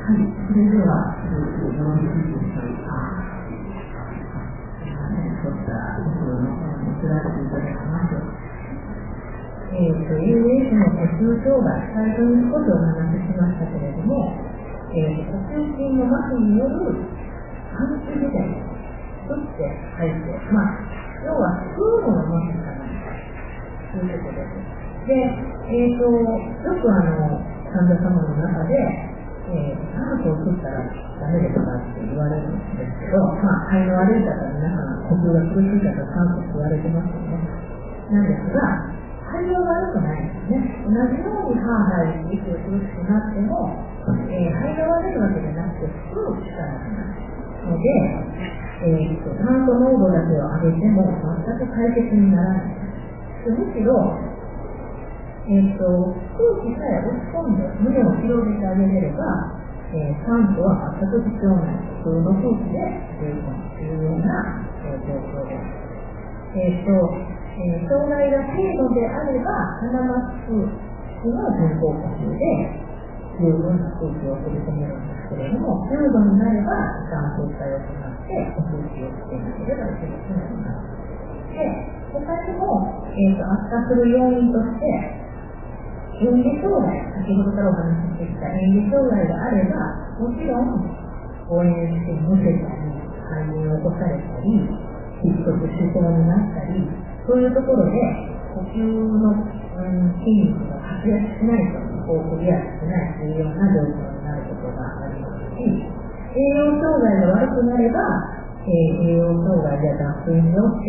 はい、それでは、4時というか、そういったことを移らせていただきます。AS の呼吸障害、最初に少しお話ししましたけれども、呼吸筋の麻痺による感知不全として入って、要は空母の麻痺かなということです。で、よく患者様の中で、酸素を吸ったらダメですかって言われるんですけど、肺の悪い方、皆さん呼吸が苦しい方、酸素吸われてますよね。なんですが、肺は悪くないんですね。同じようにハーハー息を苦しくなっても、肺が悪いわけじゃなくて、吸う力がないので、酸素濃度だけを上げても全く解決にならない。むしろ、空気さえ押し込んで胸を広げてあげれれば、酸素は全く必要ない普通の空気で十分というような、状況です。障害が軽度であれば鼻マスクの人工呼吸で十分な空気を取り込めるんですけれども、重度になれば酸素が良くなって呼吸をしていなければいけなくなります。で、他にも、悪化する要因として嚥下障害、先ほどからお話ししてきた嚥下障害があれば、もちろん誤嚥してむせたり、肺炎を起こされたり、窒息しそうになったり、そういうところで呼吸の、筋肉が活躍しないと、クリアしないというような状況になることがありますし、栄養障害が悪くなれば、栄養障害や脱水によって、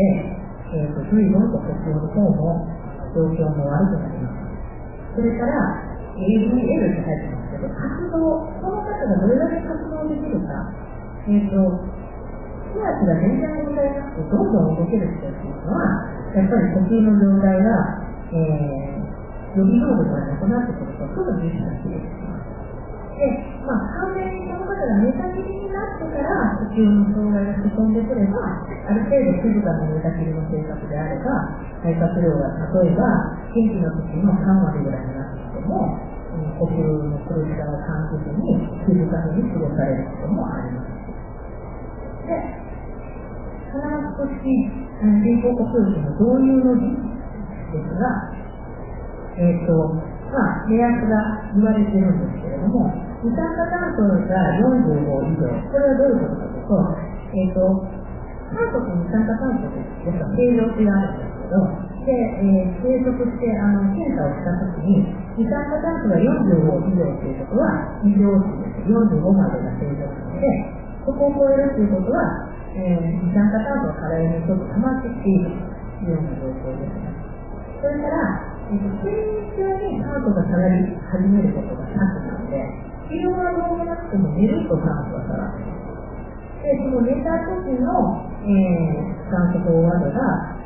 随分と呼吸の方も状況も悪くなります。それから ADL って書いてますけど、活動、この方がどれだけ活動できるか、気圧が全然問題なくてどんどん動ける人っていうのは、やっぱり呼吸の状態が、予備能力がなくなってくると、すぐ重視が切れてきます。で、完全にその方が寝たきりになってから呼吸の障害が進んでくれば、ある程度静かな寝たきりの生活であれば、肺活量が例えば元気の時の3割ぐらいになってきても、呼吸の苦しさを感じずに静かに過ごされることもあります。で、鼻マスク式人工呼吸器の導入の時期ですが、目安が言われているんですけれども、二酸化炭素が45以上、これはどういうことかというと、酸素と二酸化炭素ですと形状値があるんですけど、で、計測して検査をしたときに、二酸化炭素が45以上ということは異常値です。45までが正常値で、そこを超えるということは、二酸化炭素が体にちょっと溜まってきているというような状況ですね。それから、睡眠中に酸素が下がり始めることがなくなので、昼間はどうもなくても寝ると酸素が下がっています。で、その寝た時の、酸素飽和度が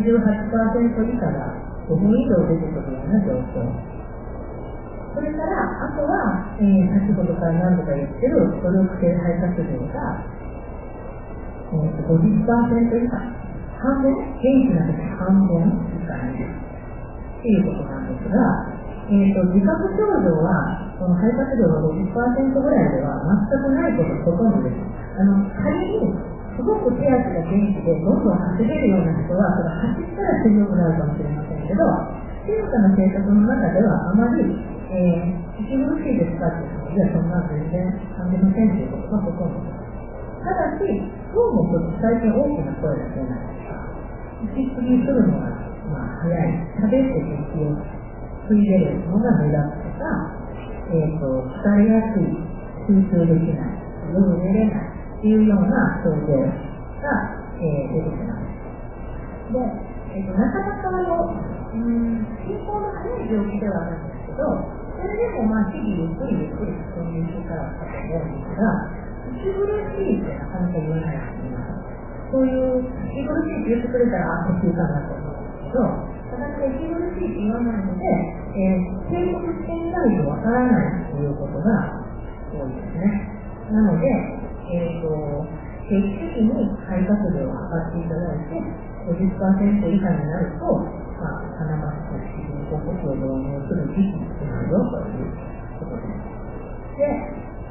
88% 以下が5分以上出てくるような状況。それから、あとは、先ほどから何度か言ってる努力性肺活量が、50% 以下。半分、元気な時半分以下にいる。っていうことなんですが、自覚症状は、この肺活量が 50% ぐらいでは全くないことほとんどです。仮に、すごく手足が元気でどんどん走れるような人は、それ走ったら強くなるかもしれませんけど、静かな生活の中ではあまり、息苦しいですかっていうのは、そんな全然感じませんということがほとんどです。ただし、どうもちょっと最近大きな声が出ないとか、息継ぎするのが早い、食べて息を吸い入れるのが目立つとか、疲れやすい、集中できない、夜寝れないというような症状が、出てきます。で、なかなか進行の早い病気ではあるんですけど、それでも日々ゆっくりゆっくり進んでいくからかと思うんですが、息苦しいってなかなか言わないと思います。そういう息苦しいって言ってくれたら呼吸かなと思うんですけど、なかなか息苦しいって言わないので、継続していないとわからないということが多いですね。なので、定期的に肺活量を測っていただいて、50% 以下になると、鼻マスク式人工呼吸を導入する時期になるよということです。で、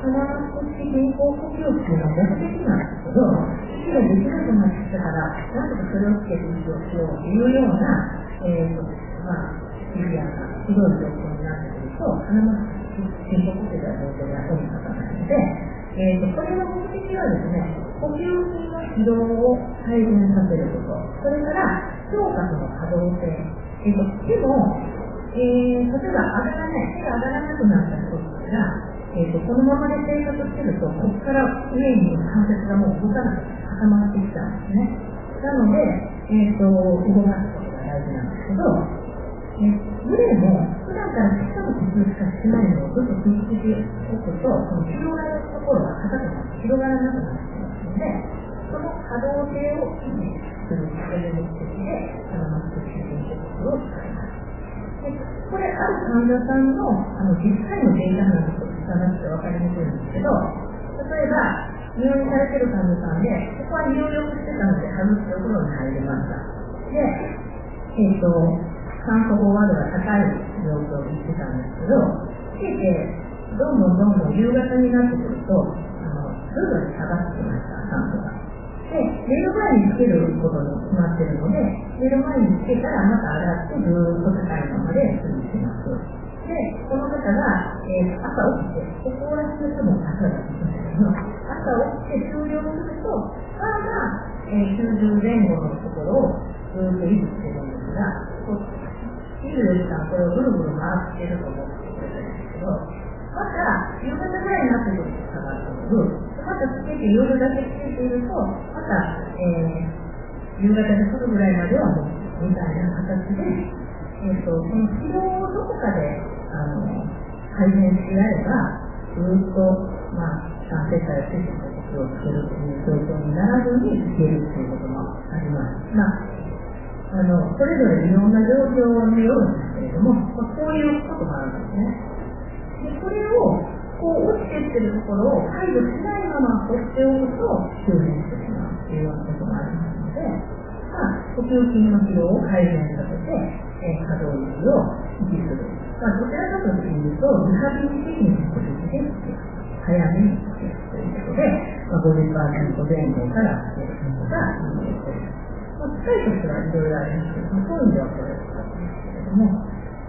鼻口人工呼吸っていうのは目的なんですけど、息ができなくなってきたから、なんとかそれをつけて息をしようというような、シビアなひどい状況になってくると、鼻の人工呼吸が状況で後にかかないので、これの目的はですね、呼吸筋の疲労を改善させること、それから聴覚の可動性、でも、例えば手が上がらなくなった人が、このままで生活してると、ここから上に関節がもう動かなくて固まってきちゃうんですね。なので、動かすことが大事なんですけど、グレーも普段からしかも呼吸しかしてないのをずっと続けておくと、その広がるところが硬くなって広がらなくなってきますので、その可動性を維持するという目的で、マスクシートを使います。これ、ある患者さんの実際のデータなんですと聞かなくて分かりにくいんですけど、例えば、入院されている患者さんで、ここは入浴してたので外してお風呂に入りました。で、酸素飽和度が高い状況にしてたんですけど、どんどん夕方になってくると、徐々に下がってきました、酸素が。で、寝る前につけることに決まっているので、寝る前につけたらまた上がってずーっと高いままで続きます。で、この方が、朝起きて、ここら辺の人も朝が起きますけど、朝起きて終了すると、まだ、90前後のところをずっと維持しているんですが、24時間これをぐるぐる回っていると思ってくれたんですけど、また夕方ぐらいになってくると下がってくる。またつけて夜だけつけていると、また、夕方で来るぐらいまではもうみたいな形で、その疲労をどこかで改善し合えば、ずっと、3世帯接種の呼吸をつけるという状況にならずにいけるということもあります。それぞれいろんな状況によるんですけれども、こういうこともあるんですね。で、これを落ちていってるところを解除しないまま放っておくと急変してしまうというようなこともありますので、呼吸筋の疲労を改善させて、可動域を維持する。どちらかというと、リハビリ的に少しずつ早めにつけるということで、50% 前後からつけることがいいです。使いとしてはいろいろありますけども、そういう意味ではこれを使っていますけれども、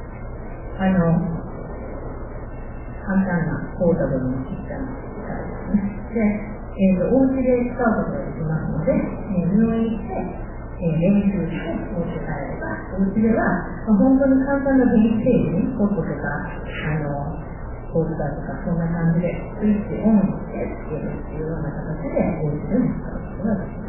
簡単なポータブルのちっちゃな機械ですね。で、お家で使うことができますので、入院して、練習してお家帰れば、お家では、本当に簡単な電気製品、ポットとか、コースターとか、そんな感じで、スイッチオンしてつけるっていうような形で、お家でも使うことができます。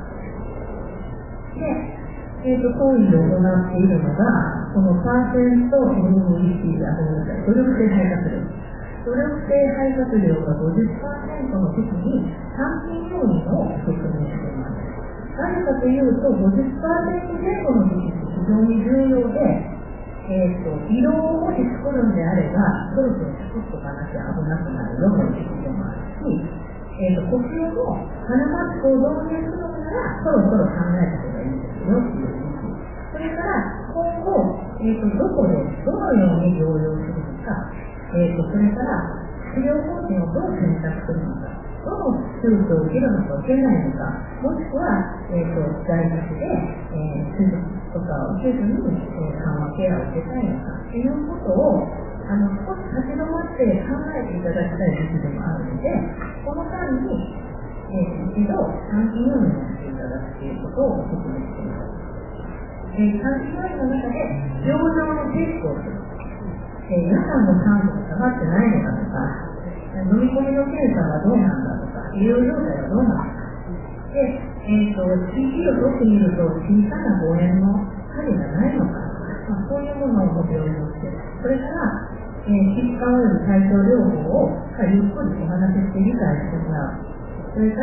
で、当院で行っているのが、このパーセント NEC が努力性肺活量。努力性肺活量が 50% の時に単品要因を説明しています。なぜかというと、50% 前後の時期って非常に重要で、胃ろうをもし作るんであれば、そろそろ作っとかなきゃ危なくなるような時期でもあるし、呼吸も鼻マスクを導入するのなら、そろそろ考えた方がいいですよっていう時期。それから、今後、どこでどのように療養するのか、それから治療方針をどう選択するのか、どの手術を受けるのか受けないのか、もしくは、在宅で、手術とかを受けずに、緩和ケアを受けたいのかということを少し立ち止まって考えていただきたい時期でもあるので、この間に、一度短期入院をしていただくということをお勧めしています。短期入院の中で病状のチェックをする。夜間の酸素が下がってないのかとか、飲み込みの検査はどうなんだとか、医療状態はどうなんだとか。で、CT を取ってみると小さな誤嚥の影がないのかとか、そういうものを病院をして、それから、疾患及び対症療法をゆっくりお話しして理解してもらう。それから、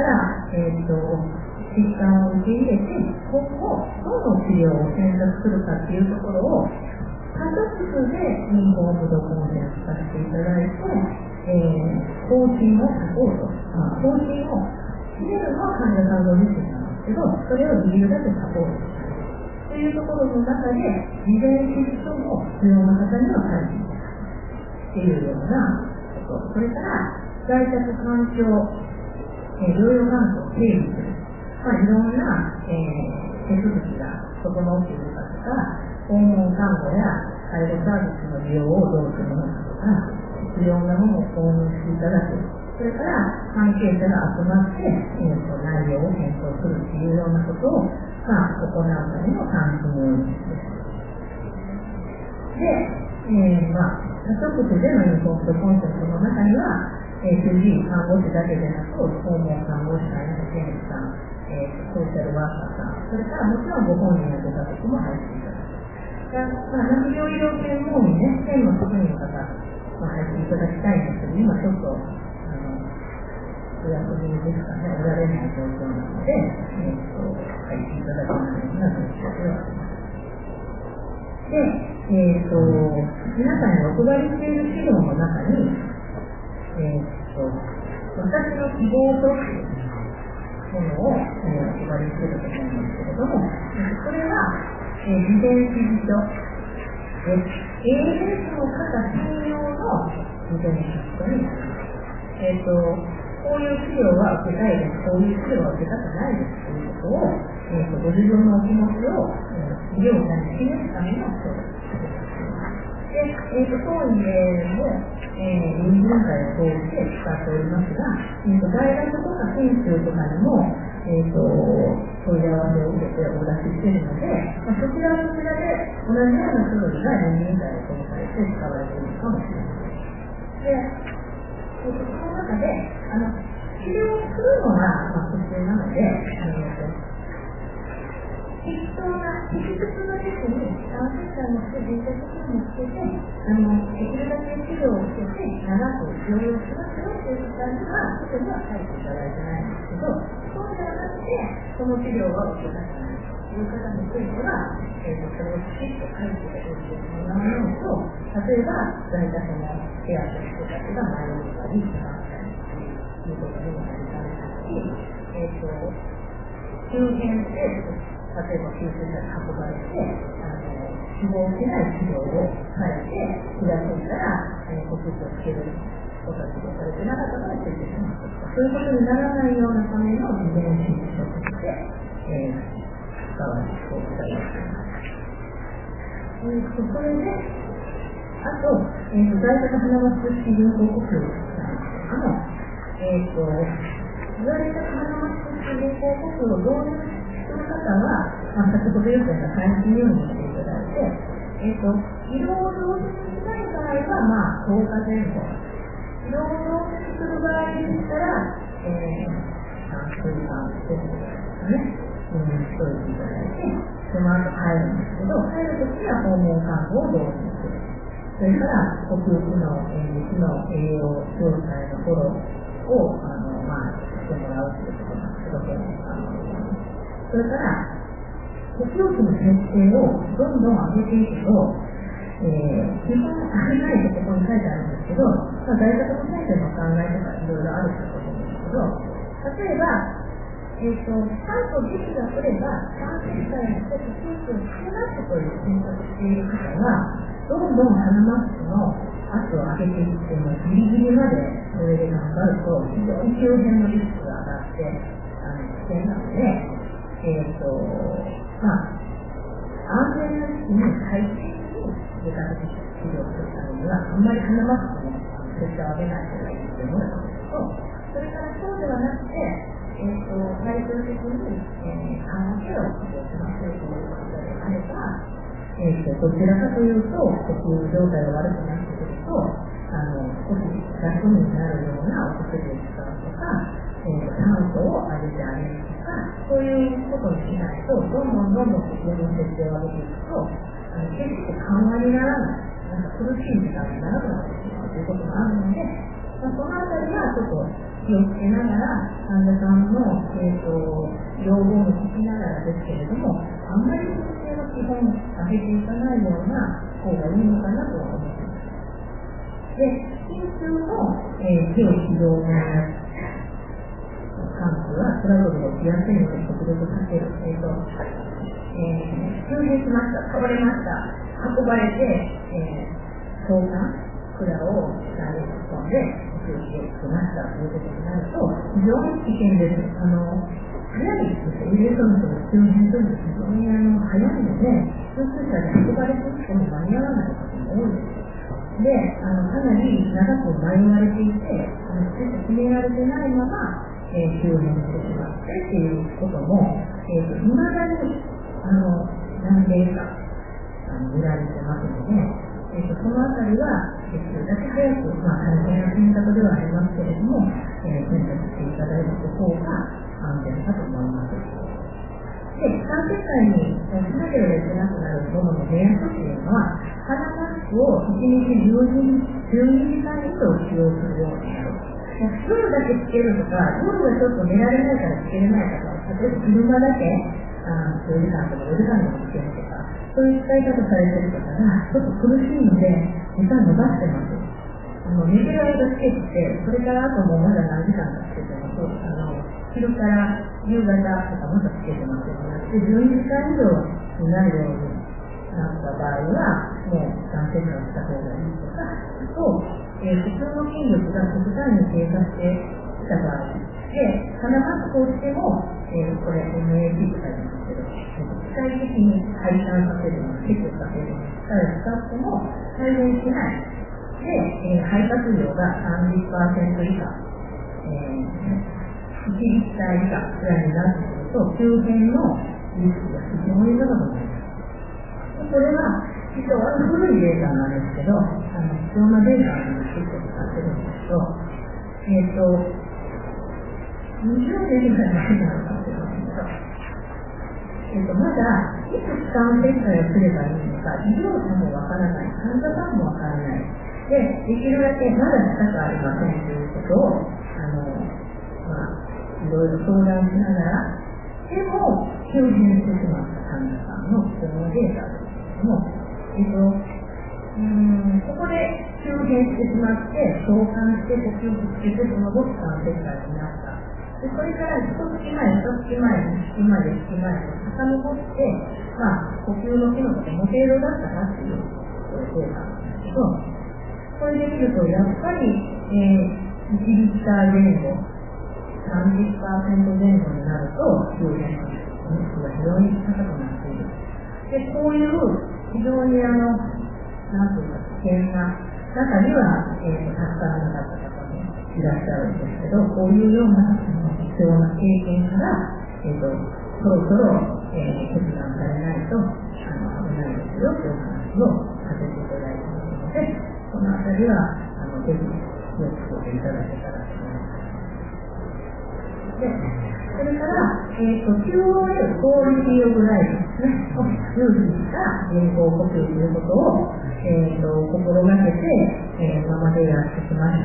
疾患を受け入れて、今後、どの治療を選択するかっていうところを、家族数でインフォームドコンセントさせていただいて、方針をサポート、方針を決めるのは患者さんご自身なんですけど、それを理由だけサポートするというところの中で、事前知識も必要な方には書いていただくっていうようなこと、それから、 在宅環境、療養環境を整備する、いろんな、手続きが整っているかとか、訪問看護や介護サービスの利用をどうするのかとか、必要なものを購入していただく、それから関係者が集まって内容を検討するというようなことを、行うための監視入院です。で、多職種でのインフォームドコンセプトの中には、主治医、看護師だけでなく、訪問看護師さんや保健師さん、ソーシャルワーカーさん、それからもちろんご本人やご家族も入っていただく。難病医療専門医ね、専の職員の方、入っていただきたいんですけど、今ちょっと、お休みですかね、おられない状況なので、入っていただけないような状況ではあります。で、皆さんにお配りしている資料の中に、私の希望というものを、お配りしていると思うんですけれども、これは、事前指示書で、ALS の方専用の事前指示書になります。こういう資料は受けたいです、こういう資料は受けたくないですということを、ご自分のお気持ちを、医療者に示すための書です。で、当院でも、人文会を通して使っておりますが、大学とか研修とかにも、問い合わせを受けてお出ししているので、そちらはそちらで同じような書類が人文会を通されて使われているかもしれません。で、その中で、治療をするのが普通なので、適切な時期に感染者を持って、人的にもつけて、できるだけ治療を受けて、長く療養しますよという方には、特には書いていただいてないんですけど、そうではなくて、その治療は受けたくないという方については、それをきちっと書いておいてもらわないと、例えば、在宅のケアする人たちが迷ったり、しまったりということにもなりかねないし、周辺で、例えば救急車に運ばれて、死亡しない治療をされて、気がついたら、呼吸器をつける人たちがされてなかったからついてしまったとか、そういうことにならないようなための事前指示書として、使われていただいています。それで、あと、在宅鼻マスク式人工呼吸なんですけども、在宅鼻マスク式人工呼吸を導入する方は、先ほど言ったような監視入院していただいて、医療を同時にしない場合は、10日前後。医療を同時にする場合でしたら、3週間前後ですね、しといていただいて、その後帰るんですけど、帰るときは訪問看護を同時にする。それから、呼吸器の演劇の栄養状態のフォローを、してもらうということなんですけど、それから、呼吸器の設定をどんどん上げていくと、基本上げないとここに書いてあるんですけど、在宅の先生の考えとかいろいろあると思うんですけど、例えば、ちゃんと時期が来れば、感染者に呼吸器をつけますという選択している方は、どんどん鼻マスクの圧を上げていっても、ギリギリまでそれで頑張ると、非常に急変のリスクが上がって、危険なので、安全な時期に快適に外科的治療をするためには、あんまり鼻マスクのプレッシャーを上げない方がいいというのが一つと、それからそうではなくて、最終的に緩和ケアをしますということであれば、どちらかというと、呼吸状態が悪くなってくると、少し楽になるようなお薬を使うとか、酸素を上げてあげるとか、そういうことにしないと、どんどん呼吸の設定を上げていくと、決して緩和にならない、苦しい時間にならなくなってしまうということもあるので、そのあたりはちょっと気をつけながら、患者さんの、要望も聞きながらですけれども、あんまり設定の基本を上げていかないような方がいいのかなとは思っています。で、緊急の、手を指導の関係はトラブルを起きやすいので極力避ける。急変しました、倒れました、運ばれて、交換管を下に突っ込んで、呼吸をしましたということになると、非常に危険です。早いですね。ウイルスの周辺というのは非常に早いので、救急車で運ばれてきても間に合わないことも多いです。で、かなり長く迷われていて、決められてないまま、急変してしまってっていうことも、未だに何例か見られてますので、そのあたりはできるだけ早く、大変な選択ではありますけれども、選択していただいた方が安全だと思います。で、3世帯に全てをやってなくなるものの目安というのは、鼻マスクを1日12時間以上使用するようになる。夜だけつけるとか、夜はちょっと寝られないからつけれないとか、例えば車だけ4時間とか5時間でもつけるとか、そういう使い方されてる方がちょっと苦しいので、時間伸ばしてます。寝てる間つけてて、それからあともまだ何時間かつけてます。昼から夕方とかまたつけてますよね。で、12時間以上になるようになった場合は、もう3世間した方がいいとか、普通の筋力が極端に低下してきた場合で、鼻マスクをしても、これ MAP と書いてますけど、機械的に配管させるの、結構させるの、使っても改善しない。で、肺活量が 30% 以下、1リッター以下くらいになってくると、急変のリスクが非常に高くなります。これは、実は古いデータなんですけど、貴重なデータを結構使ってるんですけど、20年ぐらい前になるかもしれませんけど、まだいつ使う切開をすればいいのか、医療者もわからない、患者さんもわからない。で、できるだけまだしたくありませんということを、いろいろ相談しながら、でも、急変してしまった患者さんの貴重なデータですけれども、ここで急変してしまって、召喚して呼吸をつけて、その後、気管切開になった。で、それから1月前、2月前、2月前、3月前と遡って、呼吸の機能がどの程度だったかっていうデータなんですけど、これで見ると、やっぱり、1リッター前後、30% 前後になると、急変のリスクが非常に高くなっている。で、こういう非常になんというか危険な中には、助からなかった方もいらっしゃるんですけど、こういうような必要な経験から、そろそろ、決断されないと危ないですよという話をさせていただいていますので、このあたりはぜひ気をつけていただけたらと思います。で、それから、QOL、クオリティオブライフですね、を重視した人工呼吸ということを、心がけて、今までやってきました。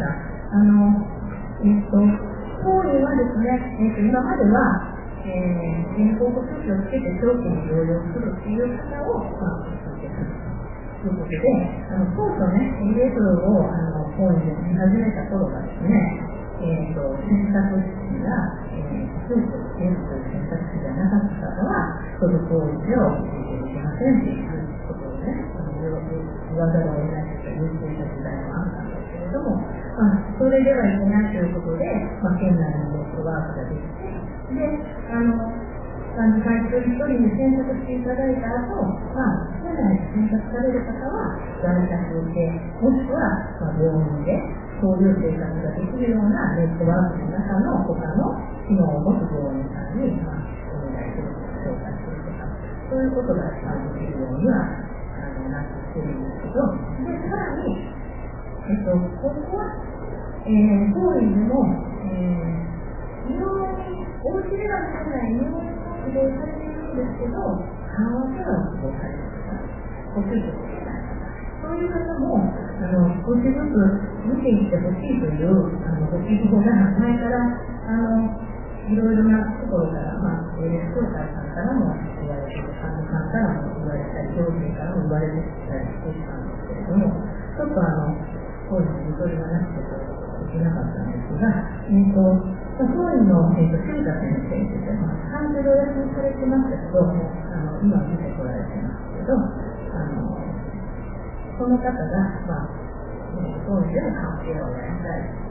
当院はですね、今までは、人工呼吸器をつけて長期に療養するという方を、続けたということで、当初ね、AF を当院で見始めた頃はですね、選択肢が、手術を受けるという選択肢がなかった方は、そういう行為を受けていけませんということをね、言わざるを得ないと言っていた時代もあったんですけれども、それではいけないということで、県内のネットワークができて、で、患者さん一人一人に選択していただいた後、県内で選択される方は、在宅で、もしくは、病院で、そういう生活ができるようなネットワークの中の他の機能を持つ病院さんに、お願いするとか、紹介するとか、そういうことができるようにはなってきてるんですけど、で、さらに、ここは、当院でも、医療に、お家ではないない医療に希望されているんですけど、緩和から希望される方、呼吸器をつけない方、そういう方も、少しずつ見ていってほしいという、ご希望が前から、いろいろなところから、ALS協会さんからも言われている、患者さんからも言われたり、行政からも言われてきたりしてきたんですけれども、ちょっと当時のゆとりがなくてできなかったんですが、当院の杉田先生という患者でお休みされてましたけど、今見てこられてますけど、その方が、当院での関係をやりたいと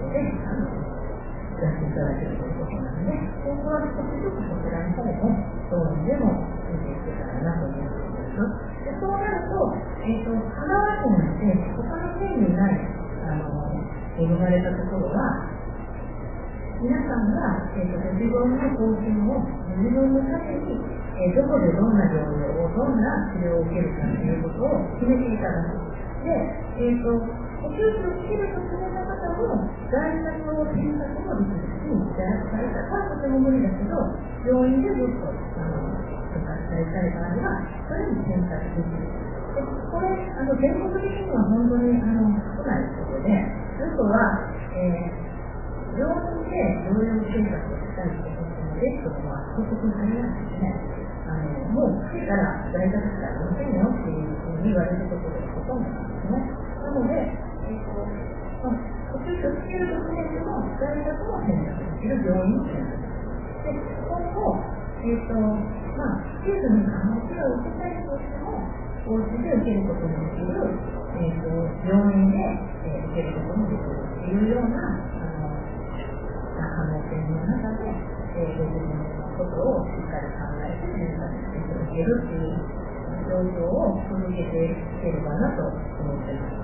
でやっていただけるということなので、今後は少しずつそちらの方も当院でも見ていけたらなということです。でそうなると、香川県って他の県にない恵まれたところは、皆さんが、自分の方針を自分のために、どこでどんな療養を、どんな治療を受けるかということを決めていただく。で、お給料を受けると決めた方も、在宅を選択もできるし、在宅はとても無理だけど、病院でずっと生活されたい場合は、それに選択できる。でこれ、全国的には本当に少ないことで、あとは、病院で療養生活をしたいというレッドは広告に入らないので、もう来たら在宅しかありませんよっていうふうに言われるところがほとんどなんですね。なので、呼吸をつけるドキュメントも在宅も選択できる、病院も選択できる。で、今後、手術に可能性を受けたいとしても、お家で受けることのできる、病院で受けることもできるっていうような可能性の中で、ご自分のことをしっかり考えて選択していただけるという状況を続けていければなと思っています。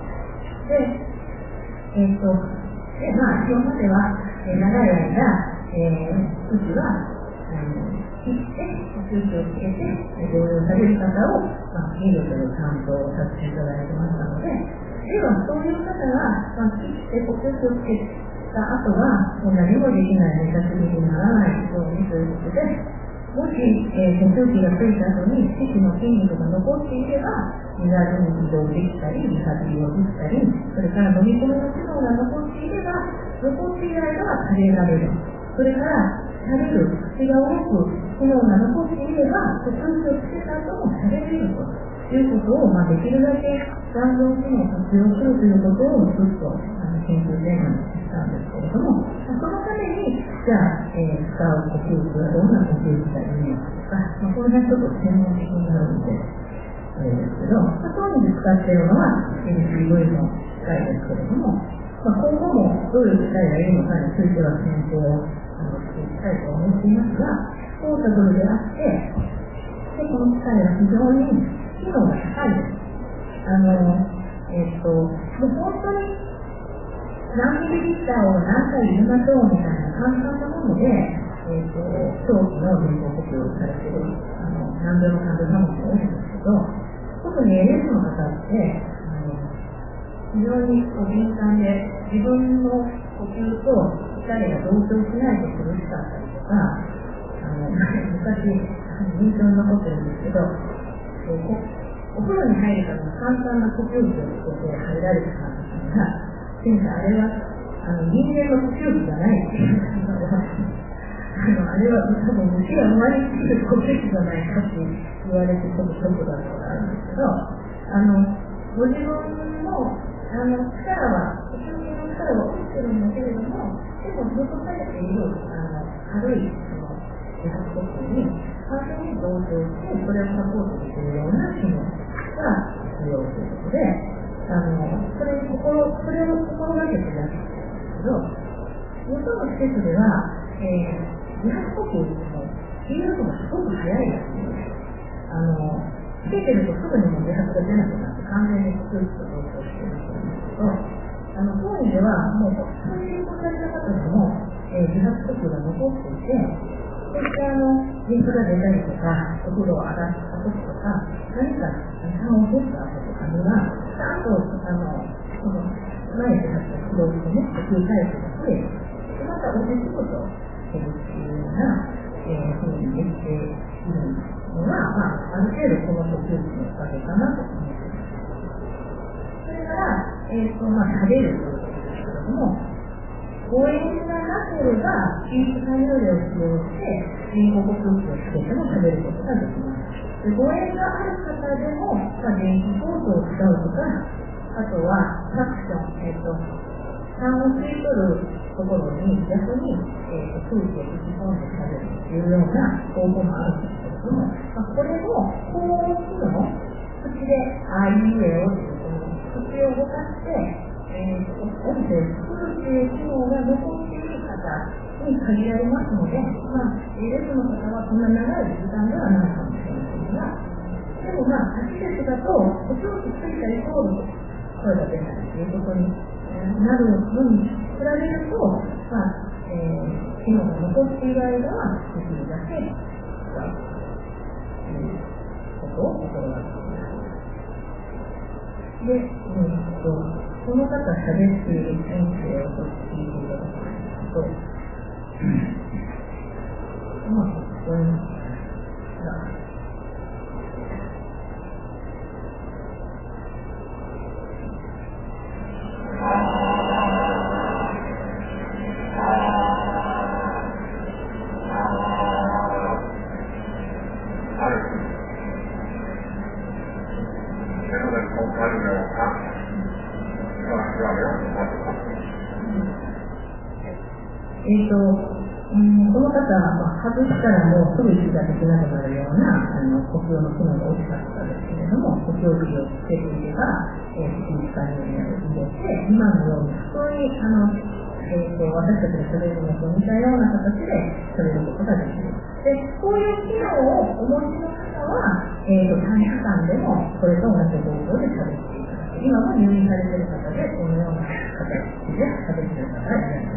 で、今までは、長い間、うちは、生きて、手術をつけて、療養される方を、医療という担当をさせていただいてましたので、では、そういう方が、生きて、手術をつけて、あとはもう何もできない寝たきりにならないようにということで、もし、呼吸器がついた後に四肢の筋肉が残っていれば、身軽に移動できたり、リハビリをできたり、それから飲み込みの機能が残っていれば、残っている間は食べられる。それから食べる口が多く機能が残っていれば、呼吸器をつけた後も食べれるということを、できるだけ残存機能を活用するということをずっと研究テーマにしたんですけれども、そのために、じゃあ、使う呼吸器はどんな呼吸器がいいのかとか、この辺ちょっと専門的になるので、ですけど、当院で使っているのは NCV の機械ですけれども、今後もどういう機械がいいのかについては検討をしていきたいと思っていますが、ポータブルであって、でこの機械は非常に機能が高いです。もう本当に何ミリリッターを何回入れましょうみたいな簡単なもので、長期の人工呼吸をされている難病の患者さんも多いんですけど、特に AS の方って、非常に敏感で、自分の呼吸と機械が同調しないと苦しかったりとか、昔、印象に残ってるんですけど、お風呂に入るための簡単な呼吸器をつけて入られた患者さんが、先生、あれは人間の呼吸器じゃないっていうのがあれは多分虫が生まれてくる呼吸器じゃないかって言われてちょっとショックだったことがあるんですけど、ご自分の力は、呼吸器の力は落ちてるんだけれども、でも残されている軽い自発呼吸に完全に同調して、それをサポートできるような機能が必要ということで、それを心がけていらっしゃるんですけど、よその施設では、自発呼吸のスピードがすごく速いらしいです。つけてるとすぐにも自発が出なくなって完全に呼吸器と同調しているというんですけど、当院ではもう本当に進行された方でも、自発呼吸が残っていて、そしてリンクが出たりとか、お風呂を洗った時とか、何か痰を取った後とかには、ちゃんとその前で発した広くね、呼吸体制が増えて、また落ち着くとしてるっていうような、ふうにできているのは、ある程度この呼吸器のおかげかなと思っています。それから、食べるということですけれども、誤嚥がなければ、吸収作業量を使用して、人工呼吸器をつけても食べることができます。で誤嚥がある方でも、電気コードを使うとか、あとは、サクション、痰を吸い取るところに逆に、空気を吹き込んで食べるというような方法もあるんですけれども、これも高音機能、口であいうえおという口を動かして、音声を作るという機能が残っている方に限られますので、レスの方はそんな長い時間ではないかもしれませんが、でも8列だと、補聴器ついたイコール声が出ないということになるのに比べると、機能が残っている間はできるだけ使うということを心がけています。で、この方喋っている音声を聞いていただきますと、聞こえますか？この方は外したらもうすぐ息ができなくなるような呼吸の機能が大きかったですけれども、呼吸器をつけていれば、息に使うように入れて、今のように普通に私たちが喋るのと似たような形で喋ることができる。で、こういう機能をお持ちの方は、短期間でもこれと同じ方法で喋っていただく。今も入院されている方で、このような形で喋っている方がいらっしゃいます。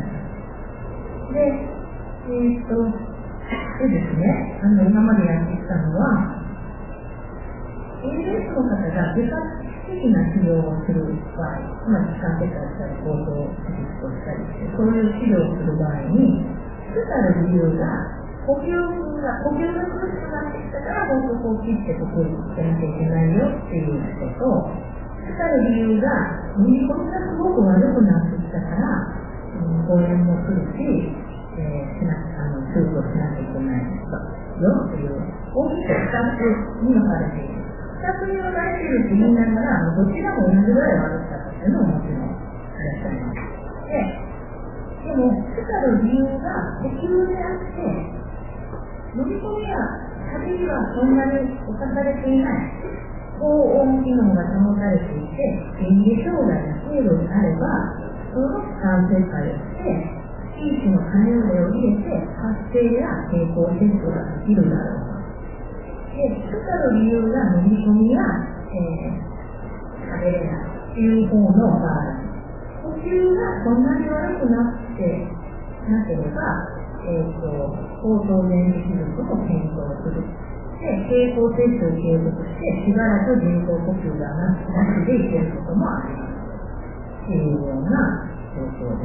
でですね、今までやってきたのは、ALS の方が外科的な治療をする場合、つまり気管切開したり、喉を摘出をしたりして、そういう治療をする場合に、主たる理由が、呼吸が苦しくなってきたから、膀胱を切って呼吸をしなきゃいけないよっていうことと、主たる理由が、飲み込みがすごく悪くなってきたから、誤嚥もするし、手術をしなきゃいけないよという大きく2つに分かれている。2つに分かれているって言いながら、どちらも同じぐらい悪かったというのももちろんいらっしゃいます。でも、主たる理由が呼吸であって、飲み込みや旅にはそんなに侵されていない。高温機能が保たれていて、嚥下障害が軽度であれば、その気管切開をして、皮脂のカネを入れて発生や経口切除ができるだろう。で、主たる理由が飲み込みや、食べれないという方の場合、呼吸がそんなに悪くなってなければ、口頭前手術も検討する。で、経口切除を継続して、しばらく人工呼吸がなしでいけることもあります。というような状況です。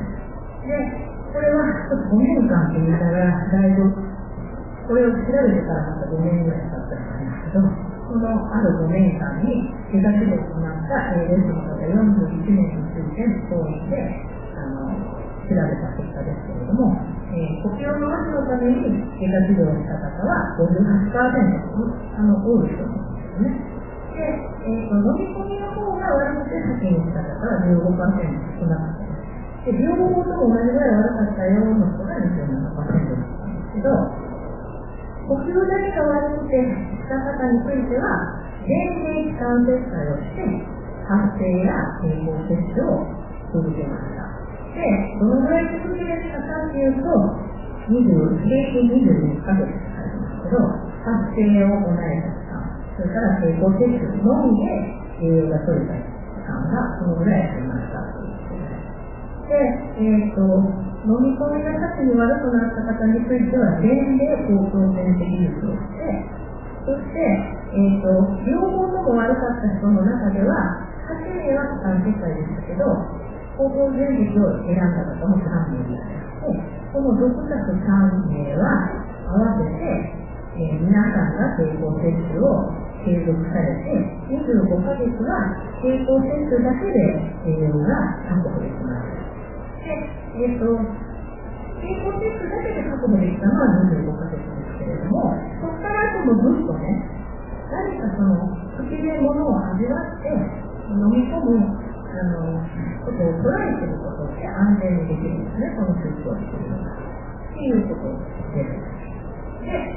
で、これは5年間って言ったら、だいぶ、これを調べてからまた5年ぐらい経ったんですけど、このある5年間に、手書きで行った ALS の方41年について当院で調べた結果ですけれども、呼吸の麻痺のために手書き治療をした方は 58% 多い人なんですね。で、飲み込みの方が悪くて先にした方は 15% 少なかったです。で、両方とも同じぐらい悪かったような人が 27% だったんですけど、呼吸だけが悪くてした方については、全然気管切開をして、発生や経口切除を続けました。で、どのぐらい続けたかっていうと、平均22ヶ月かかりますけど、発生を行えた期間、それから経口切除のみで栄養が取れた期間がそのぐらいありましたということです。で、飲み込みが先に悪くなった方については、全例口頭前手技術をして、そして、両方とも悪かった人の中では、8名は気管切開でしたけど、口頭前手を選んだ方も3名いらっしゃって、この6たす3名は合わせて、皆さんが経口接種を継続されて、25ヶ月は経口接種だけで栄養が確保できます。で、経口接種だけで確保できたのは25ヶ月ですけれども、そこから後もずっとね、何かその口で物を味わって飲み込むことをトライすることで安全にできるんですね、この手術をしているのが。っていうことです。で、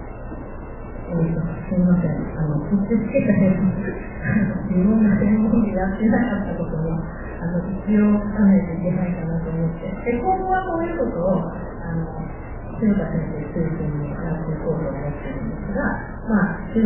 すみません、そっちつけたやつ、自分が専門でやってなかったことも、一応兼ねていけないかなと思って、 で今後はこういうことを鶴田先生中心にやっていこうと思っているんですが、週末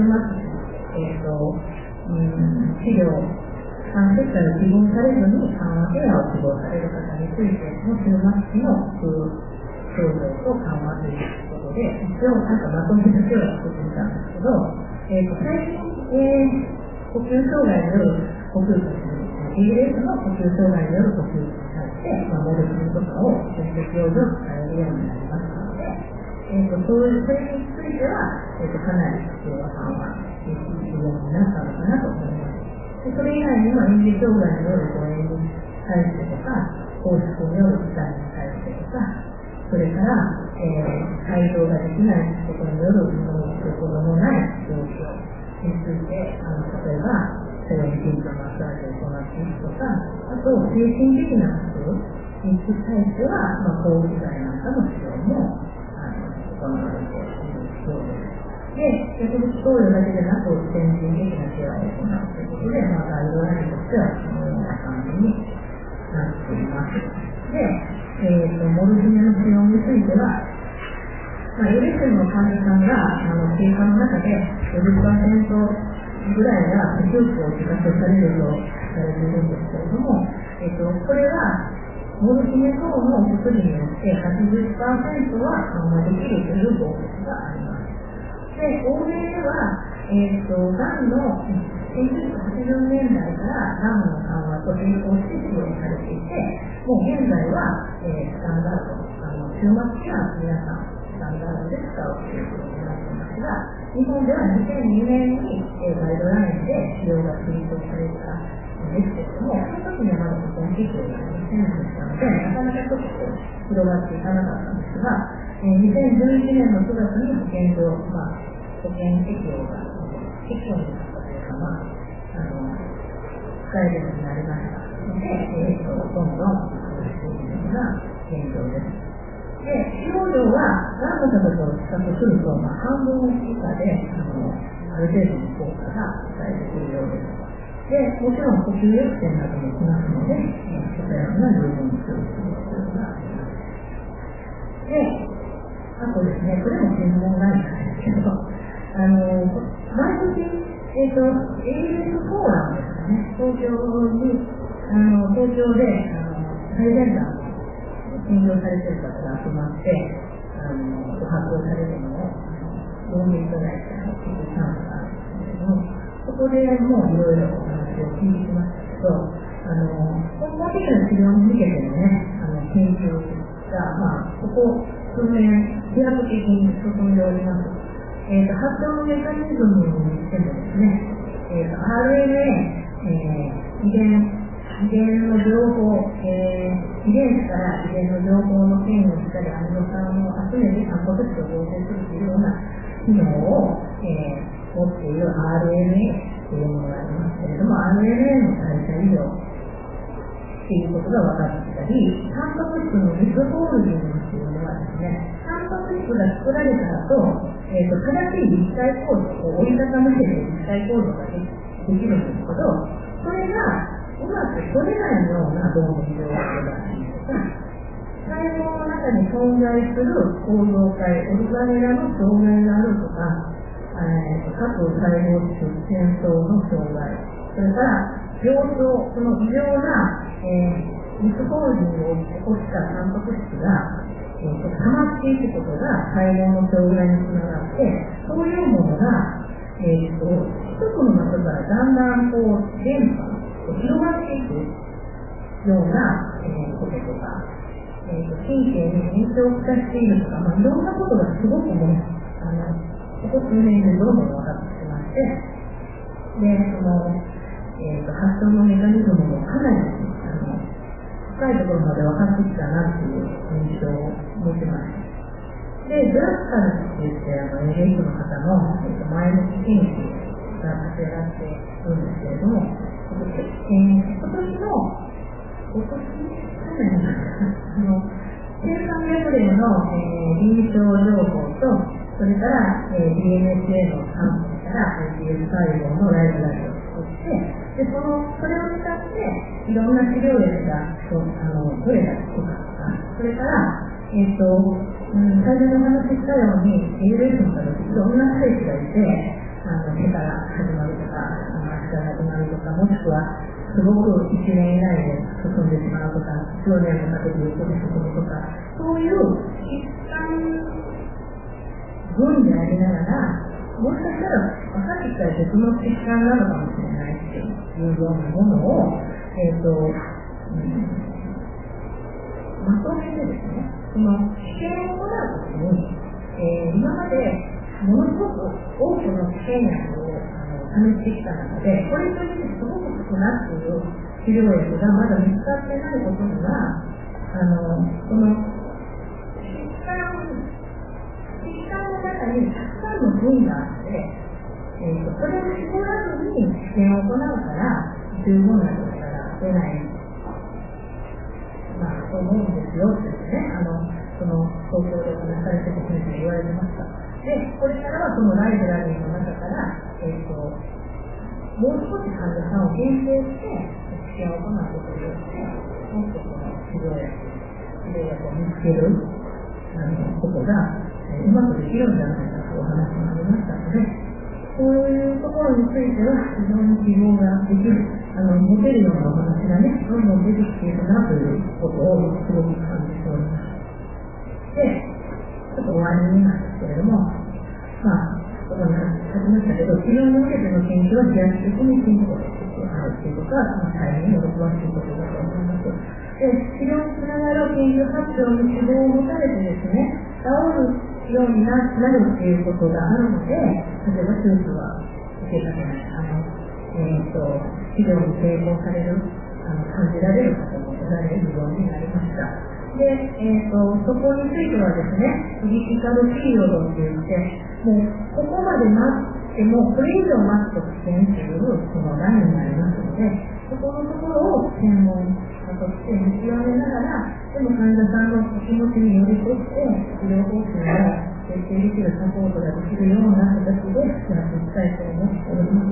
治療関節から希望されずに緩和ケアを希望される方についての終末期の症状と緩和ということで、一応まとめだけは作ってみたんですけど、最近、呼吸障害による呼吸器、ALS の呼吸障害による呼吸器に対して、モルヒネとかを点滴用で使えるようになりますので、そういう点については、かなり必要な緩和必要になったのかなと思います。でそれ以外にも嚥下障害による誤嚥に対してとか、放出による負担に対してとか、それから、帯同ができないことによるところのない状況について、例えば、セロリピンとマッサージを行っていくとか、あと、精神的なことに対しては、抗うつ剤なんかの治療も行われているそうです。で、薬物投与だけでなく、先進的なケアを行うということで、ガイドラインとしてはこのような感じになっています。で、モルヒネの使用については、ALSの患者さんが経過の中で 50% ぐらいが手術を自覚されるとされているんですけれども、これはモルヒネ等のお薬によって 80% は緩和できるという報告があります。で、欧米では、がんの1980年代からがんの緩和と並行して使用されていて、もう現在は、スタンダード、終末期は皆さんスタンダードで使うということになっていますが、日本では2002年にガイドラインで使用が推奨されたんですけれども、その時にはまだ保険適用がありませんでしたので、なかなかちょっと広がっていかなかったんですが、2011年の9月に保険適用が適用になったというか、使えるようになりましたので、どんどんしているのが現状です。で、使用量は、がんの方と比較すると、半分以下で、ある程度の効果が期待できるようです。で、もちろん呼吸抑制などもしますので、それらが十分にする必要があります。で、あとですね、これも専門外なんですけど、毎年、ALS フォーラムですかね、東京で、最前端の診療されている方が集まって、ご発表されるのを読んでいただいたチャンスがあるんですけれども、そこでもういろいろお話を聞いてきましたけど、根本的な治療に向けてのね、研究が、ここ数年、飛躍的に進んでおります。発症のメカニズムにしてもですね、RNA、遺伝の情報、遺伝子から遺伝の情報の変異をしたり、アミノ酸を集めてタンパク質を合成するというような機能を、持っている RNA というものがありますけれども、RNA の代謝異常っていうことが分かってきたり、タンパク質のミスホールディングっていうのはですね、タンパク質が作られた後、正しい立体構造を折りたたませて立体構造ができるんですけど、それがうまく取れないような動物病があったりとか、細胞の中に存在する構造体、オルガネラの障害があるとか、各細胞質戦争の障害、それから病巣、その異常な、ミスホールディングを起こしたタンパク質が、溜まっていくことが細胞の障害につながって、そういうものが、一つの中からだんだん電波広がっていくような、こととか、神経に炎症をきたしているとか、いろんなことがすごくね、ここ数年でどんどん分かってきまして、で、発症のメカニズムもかなり、深いところまで分かってきたなっていう印象を持ってます。で、ブラッカルって言って、ALS の方の、前向き研究が立ち上がっているんですけれども、今年の去年1300例の、臨床情報と、それから、DNSA のサンプルから iPS 細胞のライブラリを作って、で、それを使って、いろんな治療薬が取れたりとか、 それから、最初にお話ししたように、ALS の方っていろんなステージがいて、手から始まるとか、足から始まるとか、もしくは、すごく1年以内で進んでしまうとか、数年もかけて横に進むとか、そういう疾患群でありながら、もしかしたら、さっき言った別の疾患なのかもしれないっていうようなものを、まとめてですね、その試験を行うときに、今までものすごく多くの試験薬を試してきた中で、これといってすごく少なっていう治療薬がまだ見つかってないことには、この疾患の中にたくさんの分があって、それを絞らずに試験を行うから、十分なことから出ない、と思うんですよってですね、その東京でお話しされてる先生に言われてました。で、これからはそのライブラリーの中から、もう少し患者さんを限定して、試験を行うことによって、もっとその治療薬を見つけることが、うまくできるんじゃないかというお話もありましたので、そういうところについては非常に希望ができる、持てるようなお話がね、どんどん出てきているなということをすごく感じております。で、ちょっと終わりになんですけれども、ここに書きましたけど、治療に向けての研究は飛躍的に進歩してあるということは、大変喜ばしいことだと思います。で、治療につながる研究発表に希望を持たれてですね、治るようになるっていうことがあるので、例えば手術は受けられない、治療に成功される、感じられる方もおられるようになりました。で、そこについてはですね、クリティカルピリオドって言って、もうここまで待っても、これ以上待つと危険というそのラインになりますので、そこのところを専門家として見極めながら、でも患者さんのお気持ちに寄り添って、治療方針が徹底できるサポートができるような形でやっていきたいと思っております。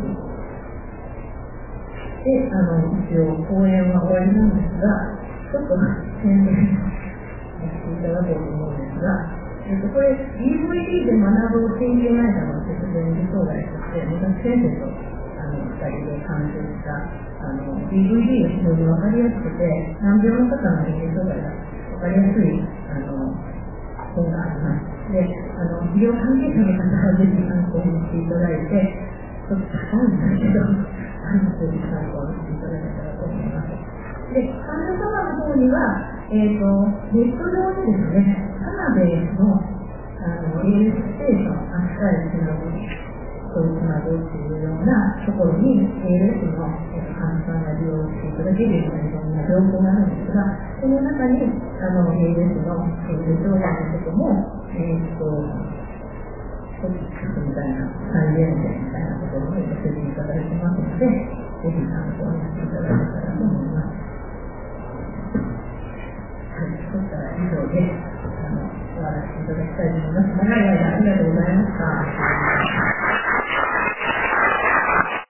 で、一応講演は終わりなんですが、ちょっと宣伝していただこうと思うんですが、これ DVD で学ぶ研究内科の節電理障害として、昔先生と2人で監修した DVD が非常に分かりやすくて、難病の方の認知障害が分かりやすい本があります。で、医療関係者の方はぜひ参考にしていただいて、ちょっと高いんですけど、ぜひ参考にしていただけたらと思います。で、患者様の方には、ネット上にですね、田辺のALSステーション、足からつなぐ、そういうつなぐっていうようなところに ALS の患者さんが利用していただけるような情報があるんですが、その中にALS の障害のことも、みたいな再現点みたいなところに寄せていただいてますので、ぜひ参考にしていただけたらと思います。はい、そしたら以上で終わらせていただきたいと思います。長い間ありがとうございました。